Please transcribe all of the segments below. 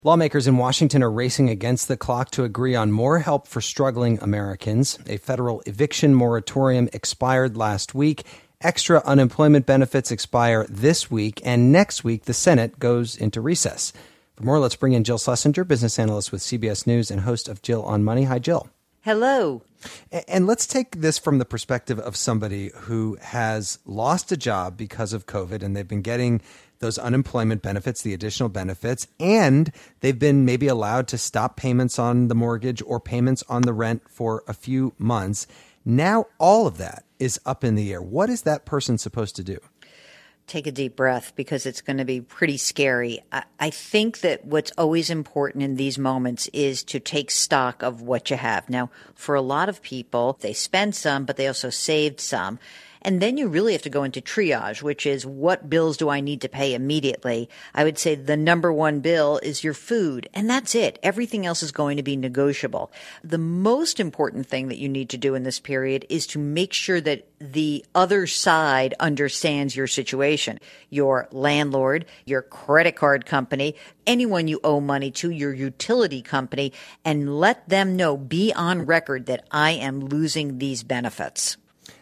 Lawmakers in Washington are racing against the clock to agree on more help for struggling Americans. A federal eviction moratorium expired last week. Extra unemployment benefits expire this week, and next week the Senate goes into recess. For more, let's bring in Jill Schlesinger, business analyst with CBS News and host of Jill on Money. Hi, Jill. Hello. And let's take this from the perspective of somebody who has lost a job because of COVID, and they've been getting those unemployment benefits, the additional benefits, and they've been maybe allowed to stop payments on the mortgage or payments on the rent for a few months. Now all of that is up in the air. What is that person supposed to do? Take a deep breath, because it's going to be pretty scary. I think that what's always important in these moments is to take stock of what you have. Now, for a lot of people, they spend some, but they also saved some. And then you really have to go into triage, which is, what bills do I need to pay immediately? I would say the number one bill is your food, and that's it. Everything else is going to be negotiable. The most important thing that you need to do in this period is to make sure that the other side understands your situation. Your landlord, your credit card company, anyone you owe money to, your utility company, and let them know, be on record, that I am losing these benefits.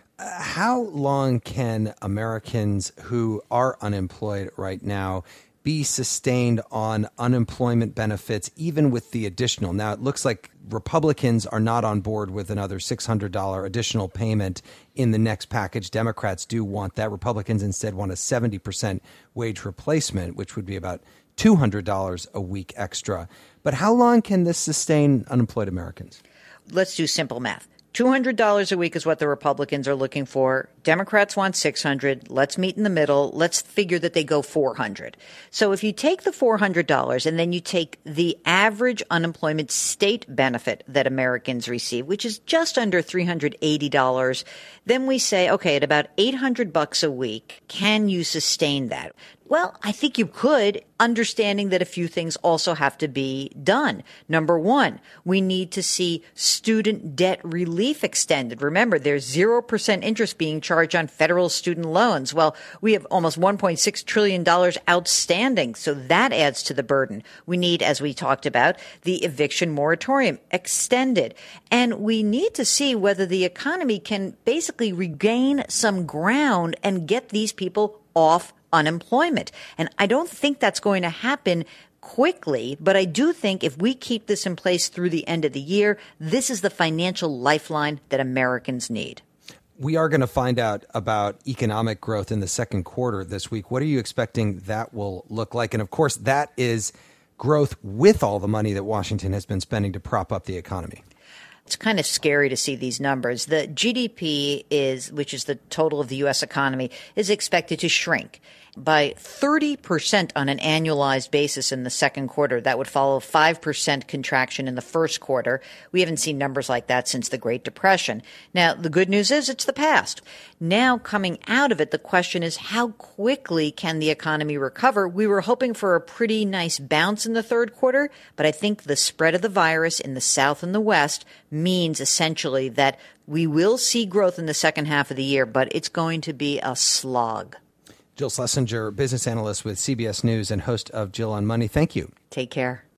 How long can Americans who are unemployed right now be sustained on unemployment benefits, even with the additional? Now, it looks like Republicans are not on board with another $600 additional payment in the next package. Democrats do want that. Republicans instead want a 70% wage replacement, which would be about $200 a week extra. But how long can this sustain unemployed Americans? Let's do simple math. $200 a week is what the Republicans are looking for. Democrats want $600. Let's meet in the middle. Let's figure that they go $400. So if you take the $400 and then you take the average unemployment state benefit that Americans receive, which is just under $380, then we say, okay, at about $800 a week, can you sustain that? Well, I think you could, understanding that a few things also have to be done. Number one, we need to see student debt relief extended. Remember, there's 0% interest being charged on federal student loans. Well, we have almost $1.6 trillion outstanding, so that adds to the burden. We need, as we talked about, the eviction moratorium extended. And we need to see whether the economy can basically regain some ground and get these people off unemployment. And I don't think that's going to happen quickly, but I do think if we keep this in place through the end of the year, this is the financial lifeline that Americans need. We are going to find out about economic growth in the second quarter this week. What are you expecting that will look like? And of course, that is growth with all the money that Washington has been spending to prop up the economy. It's kind of scary to see these numbers. The GDP which is the total of the U.S. economy, is expected to shrink by 30% on an annualized basis in the second quarter. That would follow 5% contraction in the first quarter. We haven't seen numbers like that since the Great Depression. Now, the good news is it's the past. Now, coming out of it, the question is, how quickly can the economy recover? We were hoping for a pretty nice bounce in the third quarter, but I think the spread of the virus in the South and the West means essentially that we will see growth in the second half of the year, but it's going to be a slog. Jill Schlesinger, business analyst with CBS News and host of Jill on Money. Thank you. Take care.